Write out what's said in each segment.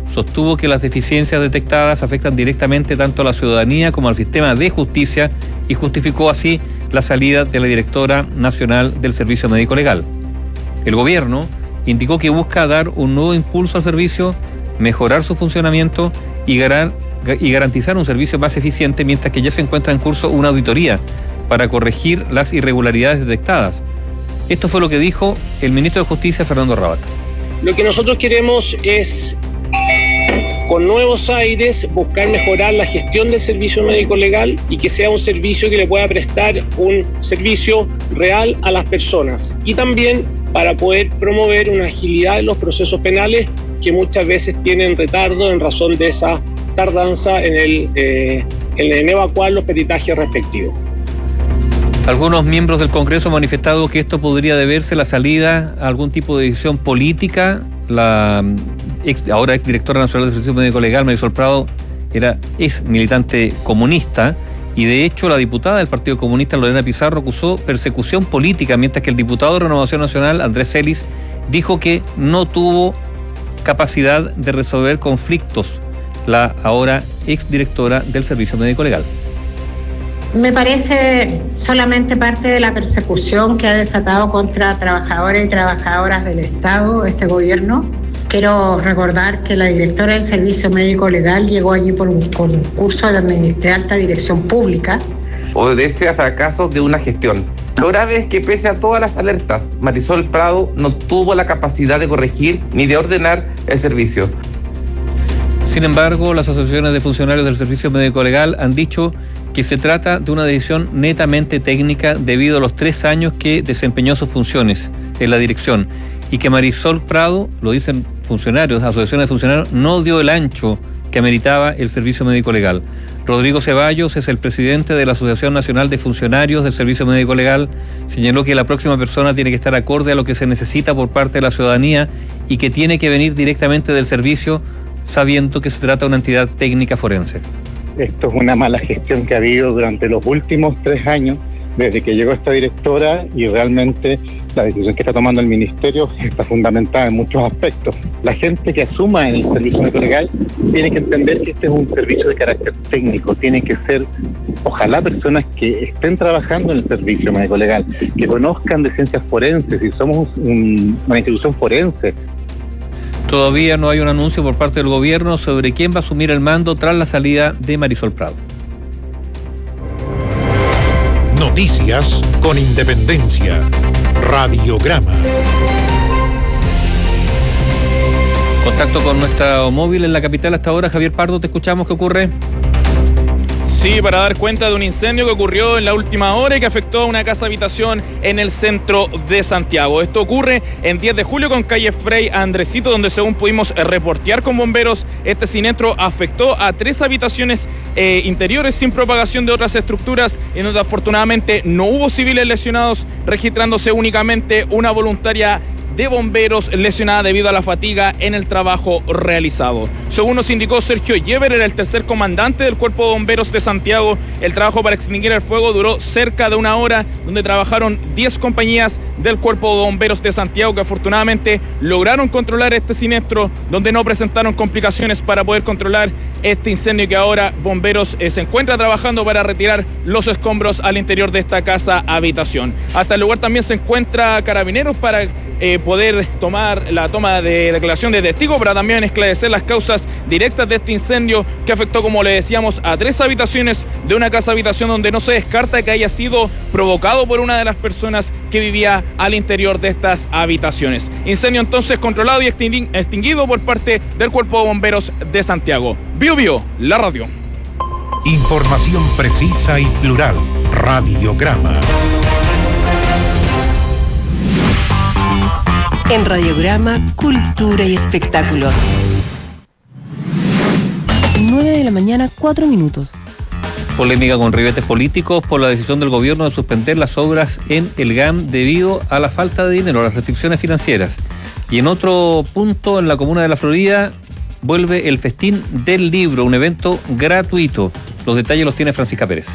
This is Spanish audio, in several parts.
sostuvo que las deficiencias detectadas afectan directamente tanto a la ciudadanía como al sistema de justicia y justificó así la salida de la directora nacional del Servicio Médico Legal. El gobierno indicó que busca dar un nuevo impulso al servicio, mejorar su funcionamiento y garantizar un servicio más eficiente, mientras que ya se encuentra en curso una auditoría para corregir las irregularidades detectadas. Esto fue lo que dijo el ministro de Justicia, Fernando Rabata. Lo que nosotros queremos es, con nuevos aires, buscar mejorar la gestión del servicio médico legal y que sea un servicio que le pueda prestar un servicio real a las personas. Y también para poder promover una agilidad en los procesos penales que muchas veces tienen retardo en razón de esa tardanza en evacuar los peritajes respectivos. Algunos miembros del Congreso han manifestado que esto podría deberse a la salida a algún tipo de decisión política. La ahora exdirectora nacional del Servicio Médico Legal, Marisol Prado, es militante comunista, y de hecho la diputada del Partido Comunista, Lorena Pizarro, acusó persecución política, mientras que el diputado de Renovación Nacional, Andrés Celis, dijo que no tuvo capacidad de resolver conflictos la ahora exdirectora del Servicio Médico Legal. Me parece solamente parte de la persecución que ha desatado contra trabajadores y trabajadoras del Estado este gobierno. Quiero recordar que la directora del Servicio Médico Legal llegó allí por un concurso de alta dirección pública. Obedece a fracasos de una gestión. Lo grave es que pese a todas las alertas, Marisol Prado no tuvo la capacidad de corregir ni de ordenar el servicio. Sin embargo, las asociaciones de funcionarios del Servicio Médico Legal han dicho que se trata de una decisión netamente técnica debido a los 3 años que desempeñó sus funciones en la dirección, y que Marisol Prado, lo dicen funcionarios, asociaciones de funcionarios, no dio el ancho que ameritaba el Servicio Médico Legal. Rodrigo Ceballos es el presidente de la Asociación Nacional de Funcionarios del Servicio Médico Legal. Señaló que la próxima persona tiene que estar acorde a lo que se necesita por parte de la ciudadanía y que tiene que venir directamente del servicio, sabiendo que se trata de una entidad técnica forense. Esto es una mala gestión que ha habido durante los últimos 3 años, desde que llegó esta directora, y realmente la decisión que está tomando el ministerio está fundamentada en muchos aspectos. La gente que asuma en el servicio médico legal tiene que entender que este es un servicio de carácter técnico, tienen que ser, ojalá, personas que estén trabajando en el servicio médico legal, que conozcan de ciencias forenses, y somos una institución forense. Todavía no hay un anuncio por parte del gobierno sobre quién va a asumir el mando tras la salida de Marisol Prado. Noticias con independencia. Radiograma. Contacto con nuestro móvil en la capital hasta ahora. Javier Pardo, te escuchamos. ¿Qué ocurre? Sí, para dar cuenta de un incendio que ocurrió en la última hora y que afectó a una casa habitación en el centro de Santiago. Esto ocurre en 10 de julio con calle Frei Andresito, donde según pudimos reportear con bomberos, este siniestro afectó a 3 habitaciones interiores sin propagación de otras estructuras, en donde afortunadamente no hubo civiles lesionados, registrándose únicamente una voluntaria de bomberos lesionada debido a la fatiga en el trabajo realizado. Según nos indicó Sergio Yever, era el tercer comandante del Cuerpo de Bomberos de Santiago. El trabajo para extinguir el fuego duró cerca de 1 hora, donde trabajaron 10 compañías del Cuerpo de Bomberos de Santiago, que afortunadamente lograron controlar este siniestro, donde no presentaron complicaciones para poder controlar este incendio, que ahora bomberos se encuentra trabajando para retirar los escombros al interior de esta casa habitación. Hasta el lugar también se encuentra Carabineros para poder tomar la toma de declaración de testigo, para también esclarecer las causas directas de este incendio que afectó, como le decíamos, a 3 habitaciones de una casa habitación, donde no se descarta que haya sido provocado por una de las personas que vivía al interior de estas habitaciones. Incendio entonces controlado y extinguido por parte del Cuerpo de Bomberos de Santiago. Bio, la radio. Información precisa y plural. Radiograma. En Radiograma, cultura y espectáculos. 9 de la mañana, 4 minutos. Polémica con ribetes políticos por la decisión del gobierno de suspender las obras en el GAM debido a la falta de dinero, las restricciones financieras. Y en otro punto, en la comuna de La Florida, vuelve el Festín del Libro, un evento gratuito. Los detalles los tiene Francisca Pérez.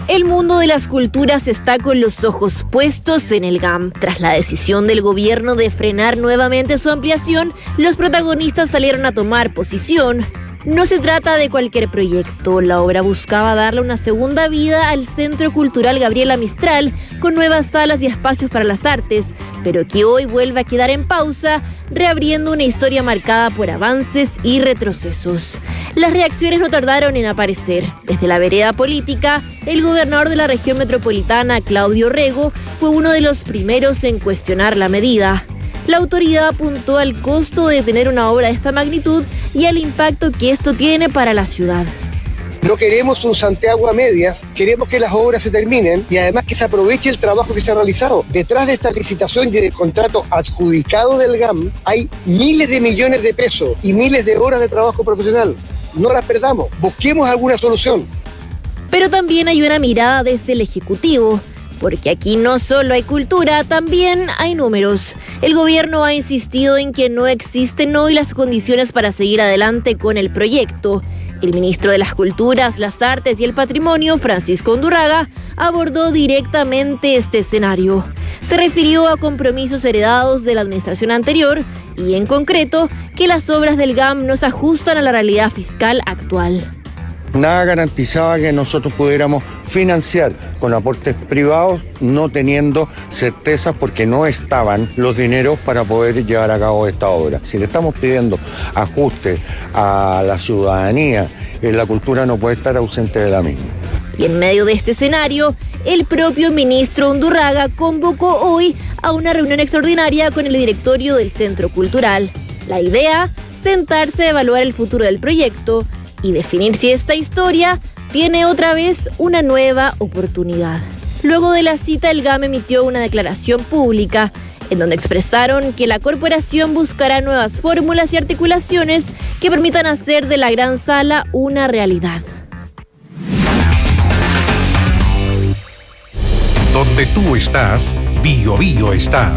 El mundo de las culturas está con los ojos puestos en el GAM. Tras la decisión del gobierno de frenar nuevamente su ampliación, los protagonistas salieron a tomar posición. No se trata de cualquier proyecto. La obra buscaba darle una segunda vida al Centro Cultural Gabriela Mistral, con nuevas salas y espacios para las artes, pero que hoy vuelve a quedar en pausa, reabriendo una historia marcada por avances y retrocesos. Las reacciones no tardaron en aparecer. Desde la vereda política, el gobernador de la región metropolitana, Claudio Rego, fue uno de los primeros en cuestionar la medida. La autoridad apuntó al costo de tener una obra de esta magnitud y al impacto que esto tiene para la ciudad. No queremos un Santiago a medias, queremos que las obras se terminen y además que se aproveche el trabajo que se ha realizado. Detrás de esta licitación y del contrato adjudicado del GAM hay miles de millones de pesos y miles de horas de trabajo profesional. No las perdamos, busquemos alguna solución. Pero también hay una mirada desde el Ejecutivo. Porque aquí no solo hay cultura, también hay números. El gobierno ha insistido en que no existen hoy las condiciones para seguir adelante con el proyecto. El ministro de las Culturas, las Artes y el Patrimonio, Francisco Undurraga, abordó directamente este escenario. Se refirió a compromisos heredados de la administración anterior y, en concreto, que las obras del GAM no se ajustan a la realidad fiscal actual. Nada garantizaba que nosotros pudiéramos financiar con aportes privados, no teniendo certezas porque no estaban los dineros para poder llevar a cabo esta obra. Si le estamos pidiendo ajuste a la ciudadanía, la cultura no puede estar ausente de la misma. Y en medio de este escenario, el propio ministro Undurraga convocó hoy a una reunión extraordinaria con el directorio del Centro Cultural. La idea, sentarse a evaluar el futuro del proyecto y definir si esta historia tiene otra vez una nueva oportunidad. Luego de la cita, el GAM emitió una declaración pública en donde expresaron que la corporación buscará nuevas fórmulas y articulaciones que permitan hacer de la gran sala una realidad. Donde tú estás, Bio Bio está.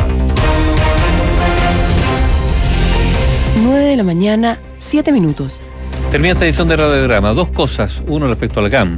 9 a.m, 7 minutos. Termina esta edición de Radiograma. Dos cosas. Uno respecto al GAM.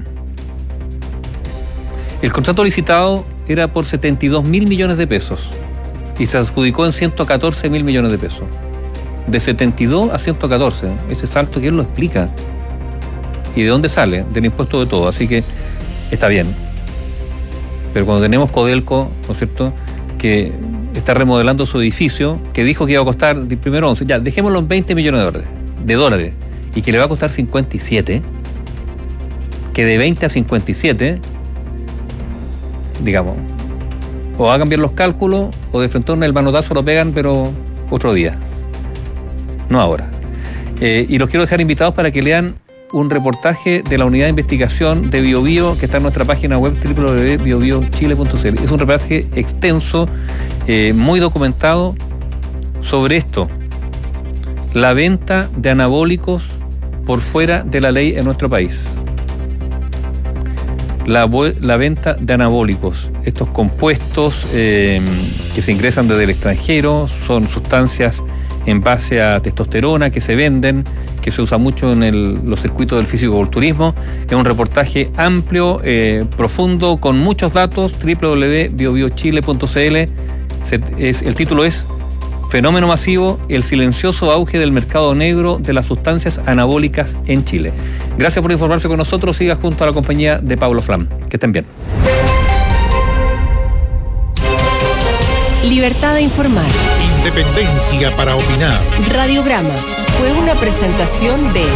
El contrato licitado era por 72.000 millones de pesos y se adjudicó en 114.000 millones de pesos. De 72 a 114. Ese salto, ¿quién lo explica? ¿Y de dónde sale? Del impuesto de todo. Así que está bien. Pero cuando tenemos Codelco, ¿no es cierto?, que está remodelando su edificio, que dijo que iba a costar primero 11, ya, dejémoslo en 20 millones de dólares. Y que le va a costar 57, que de 20 a 57, digamos, o va a cambiar los cálculos, o de frente el manotazo lo pegan, pero otro día, no ahora. Y los quiero dejar invitados para que lean un reportaje de la unidad de investigación de Bio Bio que está en nuestra página web www.biobiochile.cl. Es un reportaje extenso, muy documentado sobre esto, la venta de anabólicos por fuera de la ley en nuestro país. La venta de anabólicos, estos compuestos que se ingresan desde el extranjero, son sustancias en base a testosterona que se venden, que se usa mucho en los circuitos del fisicoculturismo. Es un reportaje amplio, profundo, con muchos datos, www.biobiochile.cl. El título es Fenómeno masivo, el silencioso auge del mercado negro de las sustancias anabólicas en Chile. Gracias por informarse con nosotros. Siga junto a la compañía de Pablo Flam. Que estén bien. Libertad de informar. Independencia para opinar. Radiograma fue una presentación de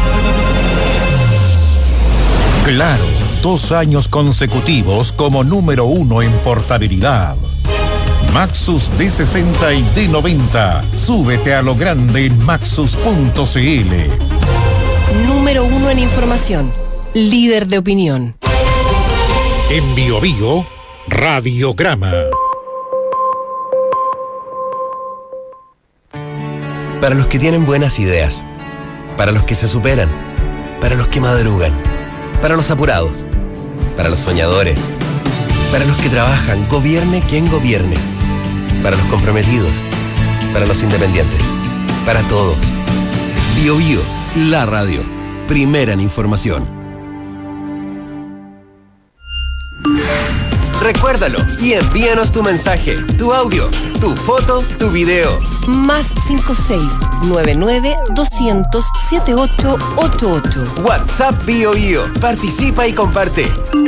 Claro, 2 años consecutivos como número 1 en portabilidad. Maxus D60 y D90. Súbete a lo grande en maxus.cl. Número 1 en información. Líder de opinión. En Bio Bio, Radiograma. Para los que tienen buenas ideas, para los que se superan, para los que madrugan, para los apurados, para los soñadores, para los que trabajan, gobierne quien gobierne, para los comprometidos, para los independientes, para todos. Bio Bio, la radio, primera en información. Recuérdalo y envíanos tu mensaje, tu audio, tu foto, tu video. Más 56-99-200-7888. WhatsApp Bio Bio. Participa y comparte.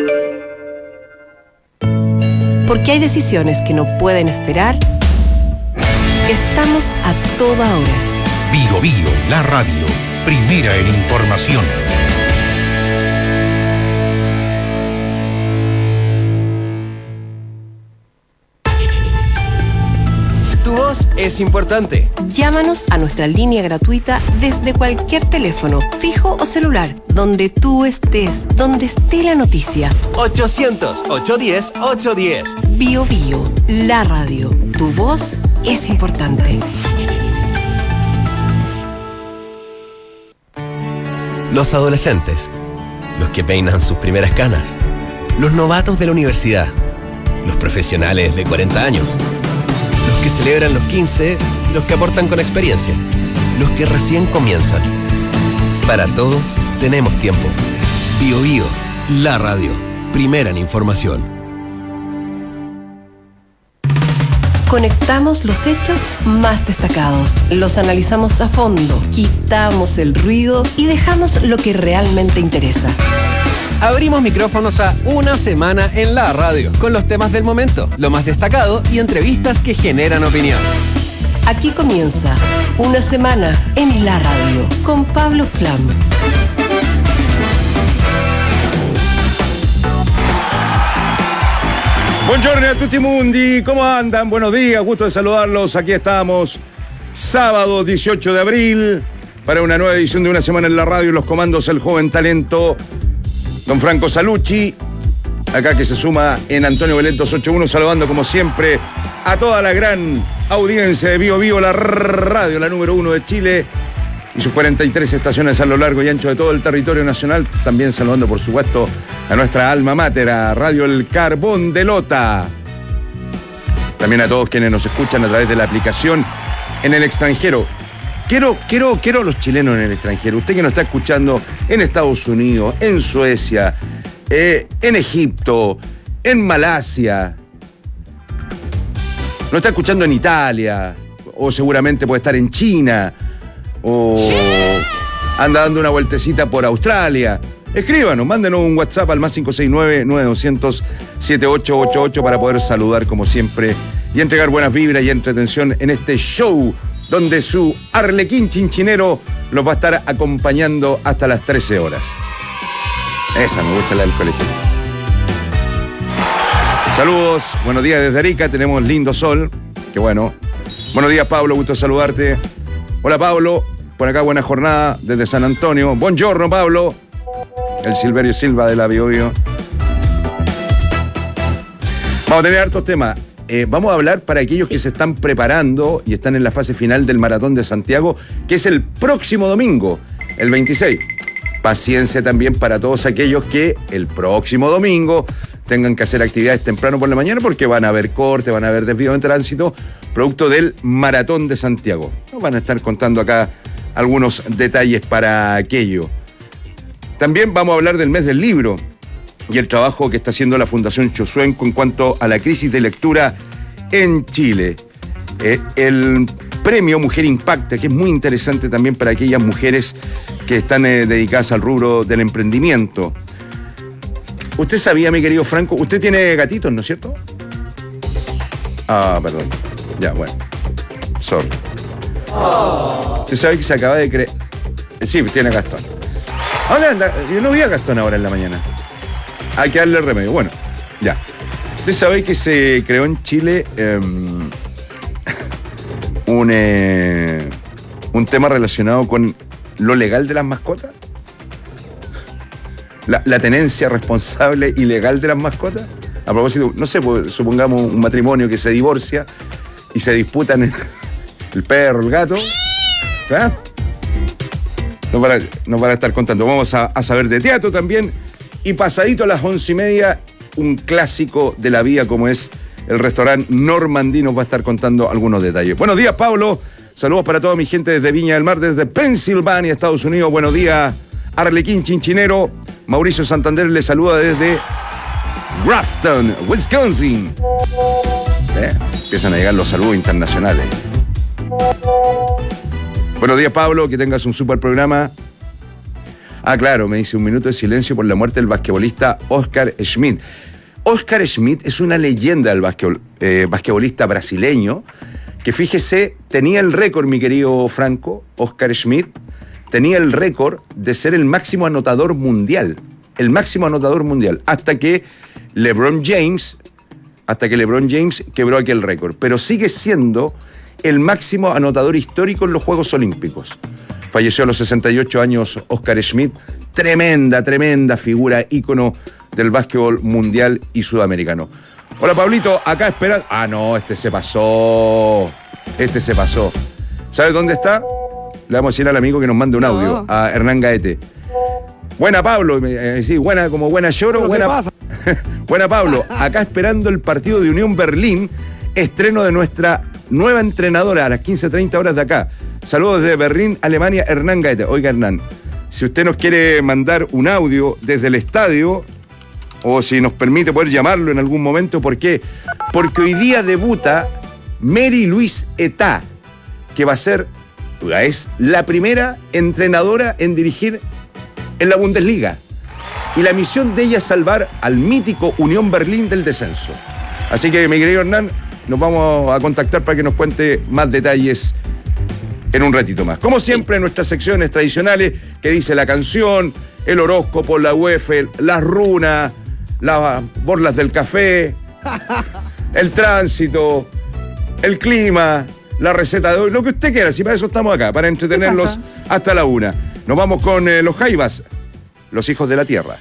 Porque hay decisiones que no pueden esperar. Estamos a toda hora. Bio Bio, la radio, primera en información. Tu voz es importante. Llámanos a nuestra línea gratuita desde cualquier teléfono, fijo o celular, donde tú estés, donde esté la noticia. 800-810-810. Bio Bio, la radio. Tu voz es importante. Los adolescentes, los que peinan sus primeras canas, los novatos de la universidad, los profesionales de 40 años, los que celebran los 15, los que aportan con experiencia, los que recién comienzan. Para todos tenemos tiempo. Bio Bio, la radio, primera en información. Conectamos los hechos más destacados, los analizamos a fondo, quitamos el ruido y dejamos lo que realmente interesa. Abrimos micrófonos a Una Semana en la Radio, con los temas del momento, lo más destacado y entrevistas que generan opinión. Aquí comienza Una Semana en la Radio, con Pablo Flam. Buongiorno a tutti mundi, ¿cómo andan? Buenos días, gusto de saludarlos. Aquí estamos, sábado 18 de abril, para una nueva edición de Una Semana en la Radio. Los comandos, el joven talento, don Franco Salucci, acá que se suma en Antonio Belén 281, saludando como siempre a toda la gran audiencia de Bio Bio, la radio, la número 1 de Chile, y sus 43 estaciones a lo largo y ancho de todo el territorio nacional. También saludando, por supuesto, a nuestra alma mater, a Radio El Carbón de Lota. También a todos quienes nos escuchan a través de la aplicación en el extranjero. Quiero a los chilenos en el extranjero. Usted que nos está escuchando en Estados Unidos, en Suecia, en Egipto, en Malasia. Nos está escuchando en Italia, o seguramente puede estar en China, o anda dando una vueltecita por Australia. Escríbanos, mándenos un WhatsApp al más 569-9200-7888 para poder saludar como siempre y entregar buenas vibras y entretención en este show donde su arlequín chinchinero los va a estar acompañando hasta las 13 horas. Esa me gusta, la del colegio. Saludos, buenos días desde Arica, tenemos lindo sol, qué bueno. Buenos días, Pablo, gusto saludarte. Hola, Pablo, por acá buena jornada desde San Antonio. Buongiorno, Pablo. El Silverio Silva de la Bio Bio. Vamos a tener hartos temas. Vamos a hablar para aquellos que se están preparando y están en la fase final del Maratón de Santiago, que es el próximo domingo, el 26. Paciencia también para todos aquellos que el próximo domingo tengan que hacer actividades temprano por la mañana, porque van a haber corte, van a haber desvío en tránsito, producto del Maratón de Santiago. Nos van a estar contando acá algunos detalles para aquello. También vamos a hablar del mes del libro y el trabajo que está haciendo la Fundación Chosuenco en cuanto a la crisis de lectura en Chile. El premio Mujer Impacta, que es muy interesante también para aquellas mujeres que están dedicadas al rubro del emprendimiento. Usted sabía, mi querido Franco, usted tiene gatitos, ¿no es cierto? Ah, perdón. Ya, bueno. Sorry. Usted sabe que se acaba de creer... Sí, tiene a Gastón. ¿Dónde anda? Yo no vi a Gastón ahora en la mañana. Hay que darle remedio. Bueno, ya. Usted sabe que se creó en Chile un tema relacionado con lo legal de las mascotas. La tenencia responsable y legal de las mascotas. A propósito, no sé, pues, supongamos un matrimonio que se divorcia y se disputan el perro, el gato. ¿Ah? Nos van a estar contando. Vamos a saber de teatro también. Y pasadito a las 11:30, un clásico de la vía como es el restaurante Normandí. Nos va a estar contando algunos detalles. Buenos días, Pablo. Saludos para toda mi gente desde Viña del Mar, desde Pensilvania, Estados Unidos. Buenos días, Arlequín Chinchinero. Mauricio Santander le saluda desde Grafton, Wisconsin. Empiezan a llegar los saludos internacionales. Buenos días, Pablo, que tengas un super programa. Ah, claro, me dice un minuto de silencio por la muerte del basquetbolista Oscar Schmidt. Oscar Schmidt es una leyenda del basquetbolista brasileño que, fíjese, tenía el récord, mi querido Franco, Oscar Schmidt, tenía el récord de ser el máximo anotador mundial. El máximo anotador mundial. Hasta que LeBron James quebró aquel récord. Pero sigue siendo el máximo anotador histórico en los Juegos Olímpicos. Falleció a los 68 años Oscar Schmidt. Tremenda figura, ícono del básquetbol mundial y sudamericano. Hola, Pablito, acá esperando. Ah, no, este se pasó. ¿Sabes dónde está? Le vamos a decir al amigo que nos mande un audio, a Hernán Gaete. Buena, Pablo. Sí, buena, como buena lloro. Buena, buena, Pablo. Acá esperando el partido de Unión Berlín, estreno de nuestra nueva entrenadora a las 15:30 horas de acá. Saludos desde Berlín, Alemania, Hernán Gaete. Oiga, Hernán, si usted nos quiere mandar un audio desde el estadio, o si nos permite poder llamarlo en algún momento, ¿por qué? Porque hoy día debuta Mary Louise Etá, que es la primera entrenadora en dirigir en la Bundesliga. Y la misión de ella es salvar al mítico Unión Berlín del descenso. Así que, mi querido Hernán, nos vamos a contactar para que nos cuente más detalles en un ratito más. Como siempre, en nuestras secciones tradicionales, que dice la canción, el horóscopo, la UEF, las runas, las borlas del café, el tránsito, el clima, la receta de hoy, lo que usted quiera, si para eso estamos acá, para entretenerlos hasta la 1. Nos vamos con los Jaivas, los hijos de la tierra.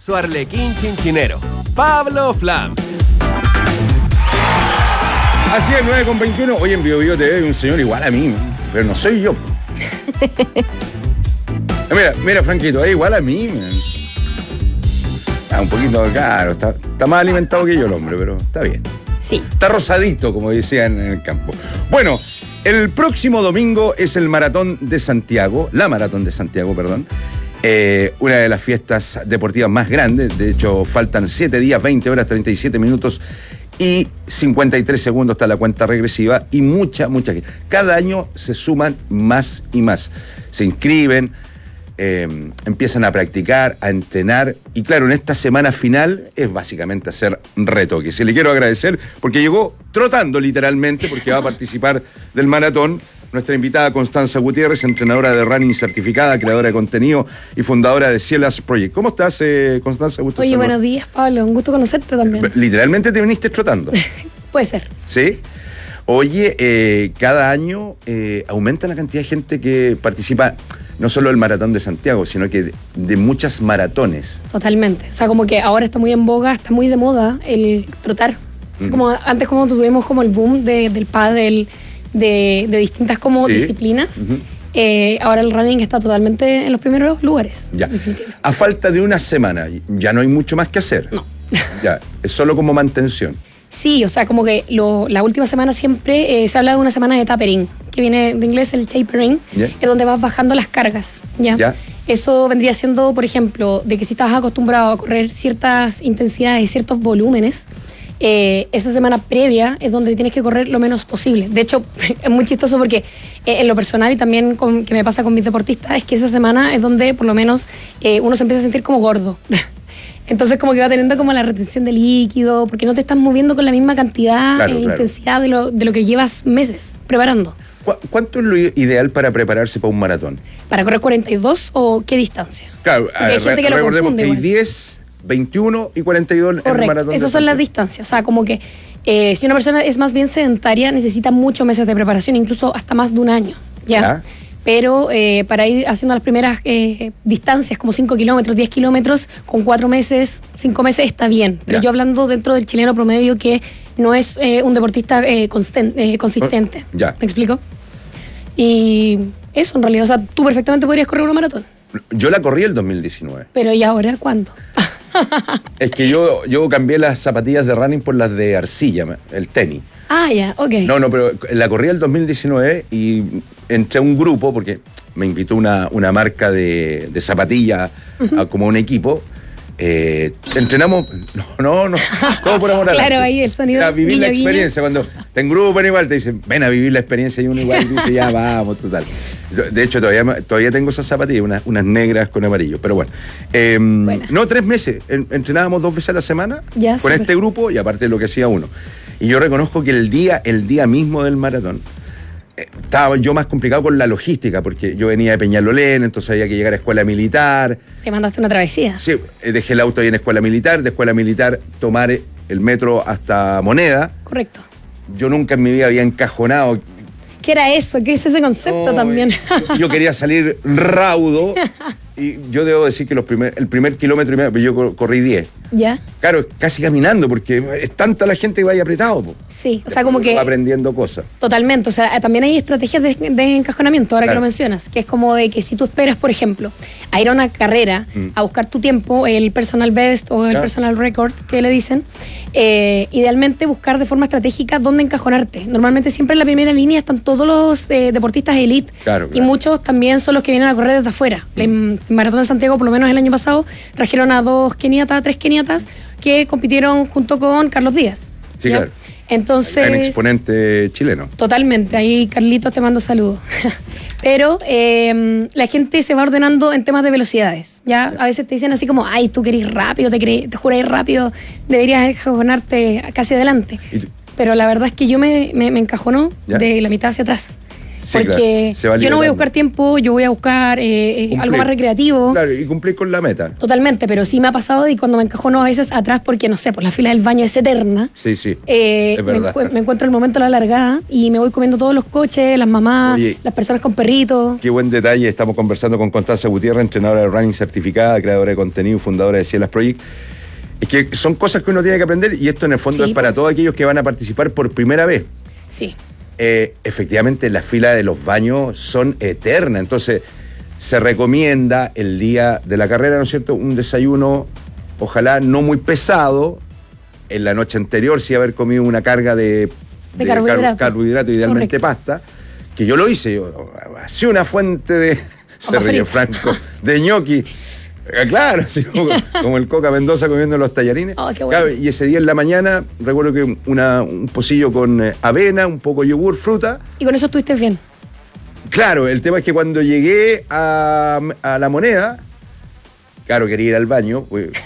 su arlequín chinchinero, Pablo Flam. Así es, 9:21. Hoy en Bio Bio TV hay un señor igual a mí, pero no soy yo. Mira, Franquito, es igual a mí, man. Un poquito caro, está más alimentado que yo el hombre, pero está bien. Sí. Está rosadito, como decían en el campo. Bueno, el próximo domingo es el Maratón de Santiago, la Maratón de Santiago, perdón. Una de las fiestas deportivas más grandes. De hecho, faltan 7 días, 20 horas, 37 minutos y 53 segundos hasta la cuenta regresiva. Y mucha gente. Cada año se suman más y más. Se inscriben, empiezan a practicar, a entrenar. Y claro, en esta semana final es básicamente hacer retoques. Y le quiero agradecer porque llegó trotando literalmente, porque va a participar del maratón. Nuestra invitada Constanza Gutiérrez, entrenadora de running certificada, creadora de contenido y fundadora de Cielas Project. ¿Cómo estás, Constanza? Gusto. Oye, buenos días, Pablo. Un gusto conocerte también. Literalmente te viniste trotando. Puede ser. ¿Sí? Oye, cada año aumenta la cantidad de gente que participa, no solo del Maratón de Santiago, sino que de muchas maratones. Totalmente. O sea, como que ahora está muy en boga, está muy de moda el trotar. Es como antes, como tuvimos como el boom del pádel, de distintas como disciplinas. Ahora el running está totalmente en los primeros lugares. Ya. A falta de una semana, ya no hay mucho más que hacer. No. Ya, es solo como mantención. Sí, o sea, como que la última semana siempre se habla de una semana de tapering, que viene de inglés el tapering, es donde vas bajando las cargas, ¿ya? Eso vendría siendo, por ejemplo, de que si estás acostumbrado a correr ciertas intensidades, ciertos volúmenes, esa semana previa es donde tienes que correr lo menos posible. De hecho, es muy chistoso porque en lo personal y también que me pasa con mis deportistas, es que esa semana es donde por lo menos uno se empieza a sentir como gordo. Entonces como que va teniendo como la retención de líquido, porque no te estás moviendo con la misma cantidad e intensidad de lo que llevas meses preparando. ¿Cuánto es lo ideal para prepararse para un maratón? ¿Para correr 42 o qué distancia? Claro, recordemos que hay 10, 21 y 42 en el maratón. Esas son las distancias. O sea, como que si una persona es más bien sedentaria, necesita muchos meses de preparación, incluso hasta más de un año. ¿Ya? Pero para ir haciendo las primeras distancias, como 5 kilómetros, 10 kilómetros, con 4 meses, 5 meses está bien. Pero yo hablando dentro del chileno promedio, que no es un deportista consistente. Ya. ¿Me explico? Y eso en realidad, o sea, tú perfectamente podrías correr una maratón. Yo la corrí el 2019. Pero ¿y ahora cuándo? Es que yo cambié las zapatillas de running por las de arcilla, el tenis. Ah, ya, ok. No, pero la corrí el 2019 y entré a un grupo porque me invitó una marca de zapatillas como un equipo. Entrenamos, no, todo por amor a Claro, ahí el sonido. A vivir la experiencia. Cuando te engrupan igual, te dicen, ven a vivir la experiencia, y uno igual dice, ya vamos, total. De hecho, todavía tengo esas zapatillas, unas negras con amarillo, pero bueno. No, 3 meses. Entrenábamos 2 veces a la semana con este grupo y aparte de lo que hacía uno. Y yo reconozco que el día mismo del maratón, estaba yo más complicado con la logística, porque yo venía de Peñalolén, entonces había que llegar a escuela militar. ¿Te mandaste una travesía? Sí, dejé el auto ahí en escuela militar, de escuela militar tomar el metro hasta Moneda. Correcto. Yo nunca en mi vida había encajonado. ¿Qué era eso? ¿Qué es ese concepto también? Yo quería salir raudo y yo debo decir que el primer kilómetro y medio, yo corrí 10. ¿Ya? Claro, casi caminando, porque es tanta la gente que vaya apretado. Sí, o sea, como que... Va aprendiendo cosas. Totalmente, o sea, también hay estrategias de encajonamiento, ahora que lo mencionas, que es como de que si tú esperas, por ejemplo, a ir a una carrera, a buscar tu tiempo, el personal best o el personal record, que le dicen, idealmente buscar de forma estratégica dónde encajonarte. Normalmente siempre en la primera línea están todos los deportistas elite, y muchos también son los que vienen a correr desde afuera. En Maratón de Santiago, por lo menos el año pasado, trajeron a 3 keniatas que compitieron junto con Carlos Díaz. Sí, claro. Entonces, un exponente chileno. Totalmente, ahí Carlitos te mando saludos. Pero la gente se va ordenando en temas de velocidades. ¿Ya? A veces te dicen así como, ay, tú querés rápido, te juráis rápido, deberías encajonarte casi adelante. Pero la verdad es que yo me encajonó de la mitad hacia atrás. Porque yo no voy a buscar tiempo, yo voy a buscar algo más recreativo. Claro, y cumplir con la meta. Totalmente, pero sí me ha pasado y cuando me encajono a veces atrás porque, no sé, por la fila del baño es eterna. Sí, es verdad. Me encuentro el momento de la largada y me voy comiendo todos los coches, las mamás, las personas con perritos. Qué buen detalle. Estamos conversando con Constanza Gutiérrez, entrenadora de running certificada, creadora de contenido y fundadora de Cielas Project. Es que son cosas que uno tiene que aprender y esto en el fondo es para todos aquellos que van a participar por primera vez. Sí. Efectivamente, las filas de los baños son eternas, entonces se recomienda el día de la carrera, ¿no es cierto?, un desayuno, ojalá no muy pesado, en la noche anterior sí haber comido una carga de carbohidrato, idealmente pasta, que yo lo hice, yo hacía una fuente de, se ríe Franco, de ñoqui. Claro, sí, como el Coca Mendoza comiendo los tallarines. Oh, qué bueno. Claro, y ese día en la mañana recuerdo que un pocillo con avena, un poco de yogur, fruta. Y con eso estuviste bien. Claro, el tema es que cuando llegué a La Moneda, claro, quería ir al baño.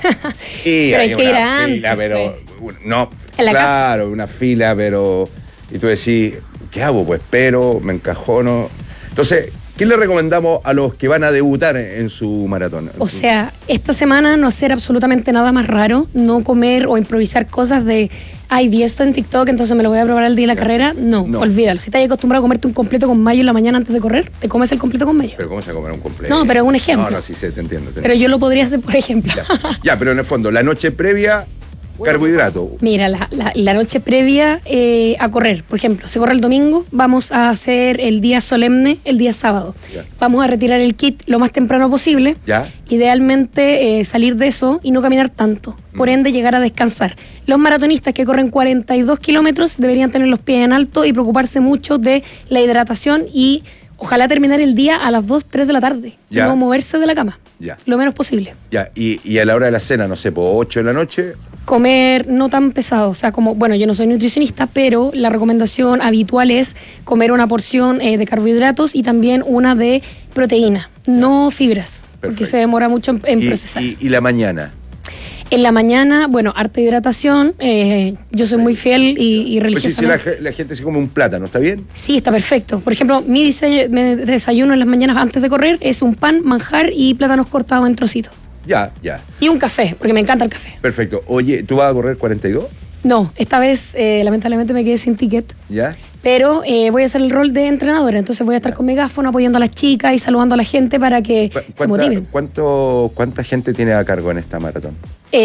Y pero hay que ir fila, pero no, en la claro, casa. Una fila, pero y tú decís, ¿qué hago? Pues espero, me encajono. Entonces, ¿qué le recomendamos a los que van a debutar en su maratón? O sea, esta semana no hacer absolutamente nada más raro, no comer o improvisar cosas de, ay, vi esto en TikTok, entonces me lo voy a probar el día de la carrera. No, olvídalo. Si te has acostumbrado a comerte un completo con mayo en la mañana antes de correr, te comes el completo con mayo. ¿Pero cómo se va a comer un completo? No, pero es un ejemplo. No, sí, te entiendo. Pero yo lo podría hacer, por ejemplo. Ya, pero en el fondo, la noche previa, carbohidrato. Mira, la noche previa a correr, por ejemplo, se corre el domingo, vamos a hacer el día solemne el día sábado. Ya. Vamos a retirar el kit lo más temprano posible. Ya. Idealmente salir de eso y no caminar tanto. Por ende, llegar a descansar. Los maratonistas que corren 42 kilómetros deberían tener los pies en alto y preocuparse mucho de la hidratación y ojalá terminar el día a las 2, 3 de la tarde. Ya. Y no moverse de la cama. Ya. Lo menos posible. Ya, y a la hora de la cena, no sé, por 8 de la noche. Comer no tan pesado, o sea, como, bueno, yo no soy nutricionista, pero la recomendación habitual es comer una porción de carbohidratos y también una de proteína, no fibras, porque se demora mucho en procesar. ¿Y la mañana? En la mañana, bueno, harta hidratación, yo soy muy fiel y religiosa. Pues si la gente se come un plátano, ¿está bien? Sí, está perfecto. Por ejemplo, mi desayuno en las mañanas antes de correr es un pan, manjar y plátanos cortados en trocitos. Ya. Y un café, porque me encanta el café. Perfecto. Oye, ¿tú vas a correr 42? No, esta vez lamentablemente me quedé sin ticket. ¿Ya? Pero voy a hacer el rol de entrenadora, entonces voy a estar con megáfono apoyando a las chicas y saludando a la gente para que se motiven. ¿Cuánta gente tiene a cargo en esta maratón?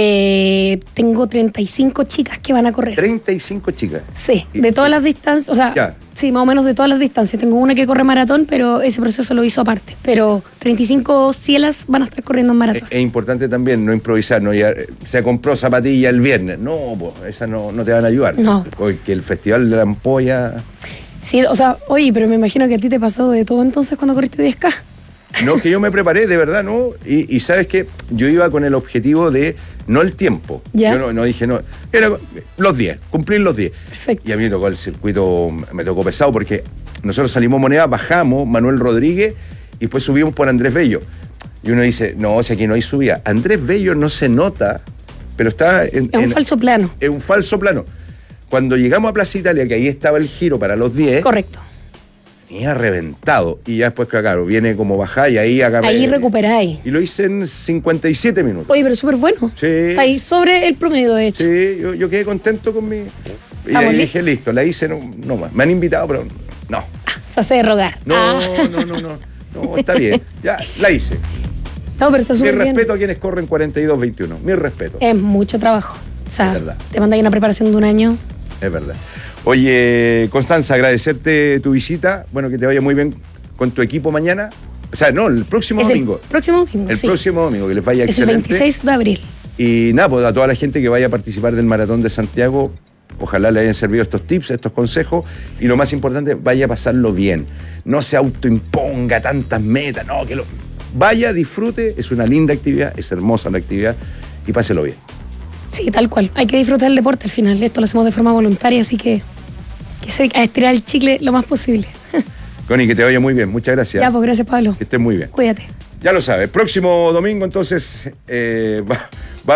Tengo 35 chicas que van a correr. 35 chicas. Sí, de todas las distancias, o sea, sí, más o menos de todas las distancias. Tengo una que corre maratón, pero ese proceso lo hizo aparte. Pero 35 cielas van a estar corriendo en maratón. Es importante también no improvisar, no se compró zapatilla el viernes. No, pues, esas no te van a ayudar. No. Porque el Festival de la Ampolla... Sí, o sea, oye, pero me imagino que a ti te pasó de todo entonces cuando corriste 10K. No, que yo me preparé, de verdad, ¿no? Y sabes que yo iba con el objetivo de, no el tiempo. ¿Ya? Yo no dije, no, era los 10, cumplir los 10. Perfecto. Y a mí me tocó el circuito, me tocó pesado porque nosotros salimos Moneda, bajamos Manuel Rodríguez y después subimos por Andrés Bello. Y uno dice, no, si aquí no hay subida. Andrés Bello no se nota, pero está Es un falso plano. Es un falso plano. Cuando llegamos a Plaza Italia, que ahí estaba el giro para los 10. Correcto. Venía reventado. Y ya después, claro, viene como bajar y ahí agarré. Ahí recuperáis. Y lo hice en 57 minutos. Oye, pero súper bueno. Sí. Está ahí sobre el promedio, de hecho. Sí, yo quedé contento con mi... Y ahí dije, listo, la hice, no más. Me han invitado, pero no. Se hace de rogar. No, está bien. Ya, la hice. No, pero está súper bien. Mi respeto a quienes corren 42-21. Mi respeto. Es mucho trabajo. O sea, es verdad. Te mandan una preparación de un año. Es verdad. Oye, Constanza, agradecerte tu visita. Bueno, que te vaya muy bien con tu equipo mañana. O sea, no, el próximo domingo. El próximo domingo, El próximo domingo, que les vaya es excelente. El 26 de abril. Y nada, pues a toda la gente que vaya a participar del Maratón de Santiago, ojalá le hayan servido estos tips, estos consejos. Sí. Y lo más importante, vaya a pasarlo bien. No se autoimponga tantas metas, no, vaya, disfrute, es una linda actividad, es hermosa la actividad y páselo bien. Sí, tal cual. Hay que disfrutar del deporte al final. Esto lo hacemos de forma voluntaria, así que a estirar el chicle lo más posible. Connie, que te vaya muy bien. Muchas gracias. Ya, pues gracias, Pablo. Que estés muy bien. Cuídate. Ya lo sabes. Próximo domingo, entonces, va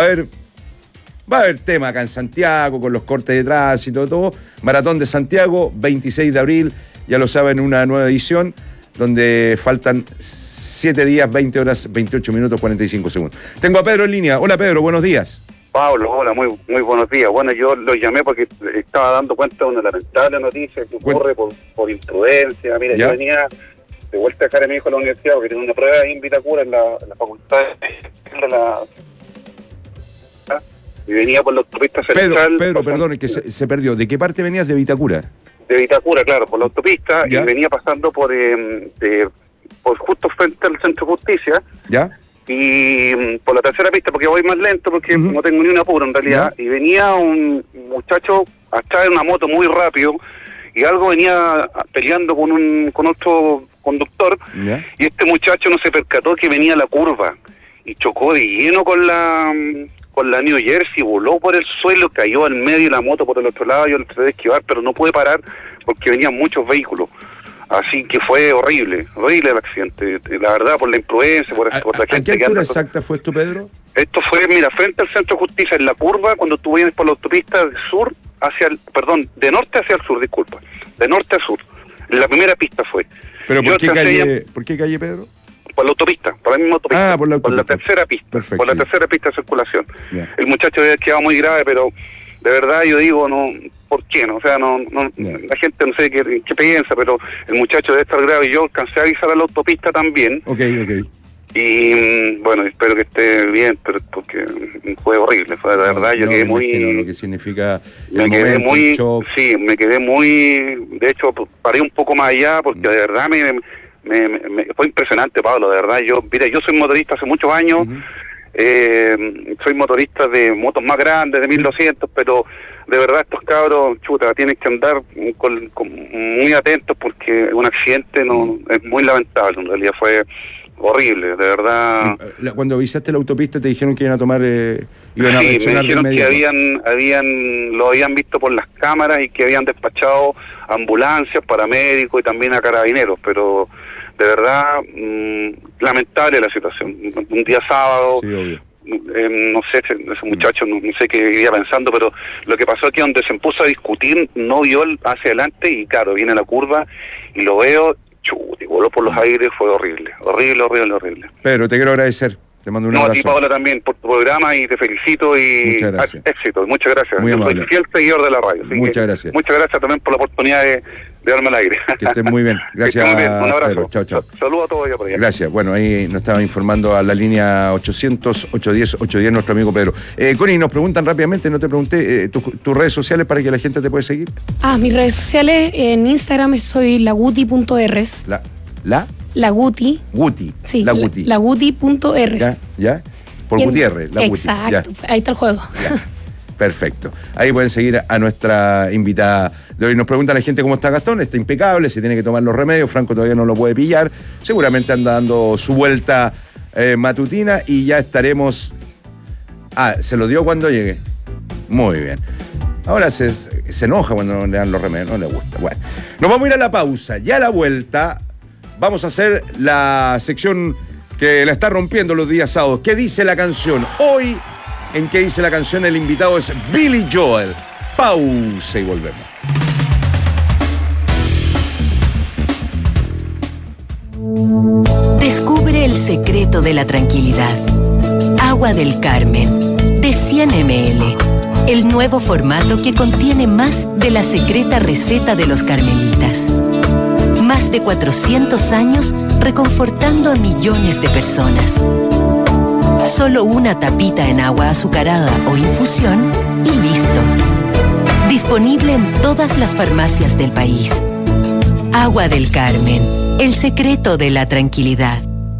a haber tema acá en Santiago, con los cortes de tránsito, todo. Maratón de Santiago, 26 de abril. ya lo saben, una nueva edición donde faltan 7 días, 20 horas, 28 minutos, 45 segundos. Tengo a Pedro en línea. Hola Pedro, buenos días. Pablo, hola, muy buenos días. Bueno, yo lo llamé porque estaba dando cuenta de una lamentable noticia que ocurre por imprudencia. Mira, yo venía de vuelta a dejar a mi hijo a la universidad porque tenía una prueba ahí en Vitacura en la facultad de la... Y venía por la autopista central. Pedro, perdón, que se perdió. ¿De qué parte venías de Vitacura? De Vitacura, claro, por la autopista. ¿Ya? Y venía pasando por justo frente al Centro de Justicia. ¿Ya? Y por la tercera pista, porque voy más lento, porque no tengo ni un apuro en realidad. ¿Ya? Y venía un muchacho atrás en una moto muy rápido, y algo venía peleando con otro conductor. ¿Ya? Y este muchacho no se percató que venía a la curva, y chocó de lleno con la New Jersey, voló por el suelo, cayó al medio de la moto por el otro lado, yo lo traté de esquivar, pero no pude parar porque venían muchos vehículos. Así que fue horrible el accidente, la verdad, por la imprudencia, por la gente. ¿A qué altura exacta fue esto, Pedro? Esto fue, mira, frente al Centro de Justicia, en la curva, cuando tú vienes por la autopista de norte hacia el sur, disculpa, de norte a sur. En la primera pista fue. ¿Pero por qué calle, Pedro? Por la autopista, por la misma autopista. Por la autopista. Por la tercera pista. Perfecto. Por la tercera pista de circulación. Yeah. El muchacho había quedado muy grave, pero de verdad yo digo, no, ¿por qué no? O sea, la gente no sé qué piensa, pero el muchacho debe estar grave. Yo alcancé a avisar a la autopista también. Ok. Y bueno, espero que esté bien, pero porque fue horrible, fue de verdad, yo quedé muy... lo que significa me quedé muy... Sí, me quedé muy... De hecho, paré un poco más allá, porque de verdad me fue impresionante, Pablo, de verdad. Yo soy motorista hace muchos años, soy motorista de motos más grandes, de 1200, pero de verdad estos cabros, tienen que andar muy atentos porque un accidente es muy lamentable, en realidad fue horrible, de verdad. Cuando avisaste la autopista te dijeron que iban a tomar, iban a reaccionar de inmediato. Me dijeron que lo habían visto por las cámaras y que habían despachado ambulancias, paramédicos y también a carabineros, pero de verdad lamentable la situación. Un día sábado, sí, obvio. No sé, ese muchacho no sé qué iría pensando, pero lo que pasó es que donde se puso a discutir no vio hacia adelante y claro, viene la curva y lo veo, voló por los aires, fue horrible. Pedro, te quiero agradecer. Te mando un abrazo. A ti, Paola, también por tu programa y te felicito y muchas gracias. Éxito, muchas gracias. Muy amable. Soy fiel seguidor de la radio. Muchas gracias. Muchas gracias también por la oportunidad de darme al aire. Que estés muy bien. Gracias. Muy bien. Un abrazo. Pedro. Chao. Saludos a todos allá por allá. Gracias. Bueno, ahí nos estaba informando a la línea 800-810-810 nuestro amigo Pedro. Connie, nos preguntan rápidamente, no te pregunté, tus redes sociales para que la gente te pueda seguir. Mis redes sociales, en Instagram soy laguti.rs. Laguti. Sí, laguti.rs. ¿Ya? Por Gutiérrez, Laguti. Exacto, ya. Ahí está el juego. Ya. Perfecto. Ahí pueden seguir a nuestra invitada de hoy. Nos pregunta la gente cómo está Gastón. Está impecable, se tiene que tomar los remedios. Franco todavía no lo puede pillar. Seguramente anda dando su vuelta matutina y ya estaremos... ¿se lo dio cuando llegue? Muy bien. Ahora se enoja cuando le dan los remedios, no le gusta. Bueno, nos vamos a ir a la pausa. Ya a la vuelta vamos a hacer la sección que la está rompiendo los días sábados. ¿Qué dice la canción? Hoy, en ¿Qué dice la canción? El invitado es Billy Joel. Pausa y volvemos. Descubre el secreto de la tranquilidad. Agua del Carmen, de 100 ml. El nuevo formato que contiene más de la secreta receta de los carmelitas. Más de 400 años reconfortando a millones de personas. Solo una tapita en agua azucarada o infusión y listo. Disponible en todas las farmacias del país. Agua del Carmen, el secreto de la tranquilidad.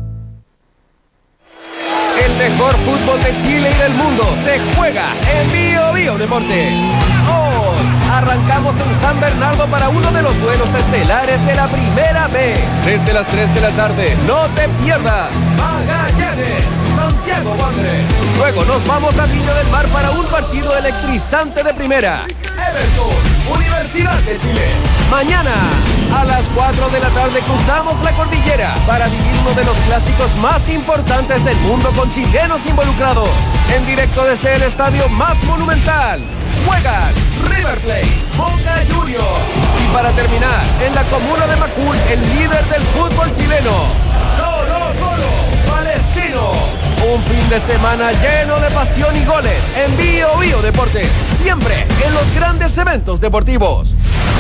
El mejor fútbol de Chile y del mundo se juega en Bio Bio Deportes. Hoy arrancamos en San Bernardo para uno de los duelos estelares de la Primera B. Desde las 3 de la tarde, no te pierdas Magallanes, Santiago Wanderers. Luego nos vamos a Viña del Mar para un partido electrizante de primera. Everton, Universidad de Chile. Mañana, a las 4 de la tarde, cruzamos la cordillera para vivir uno de los clásicos más importantes del mundo con chilenos involucrados. En directo desde el estadio más monumental. Juegan River Plate, Boca Juniors. Y para terminar en la comuna de Macul el líder del fútbol chileno, Colo-Colo Palestino. Un fin de semana lleno de pasión y goles en Bio Bio Deportes, siempre en los grandes eventos deportivos.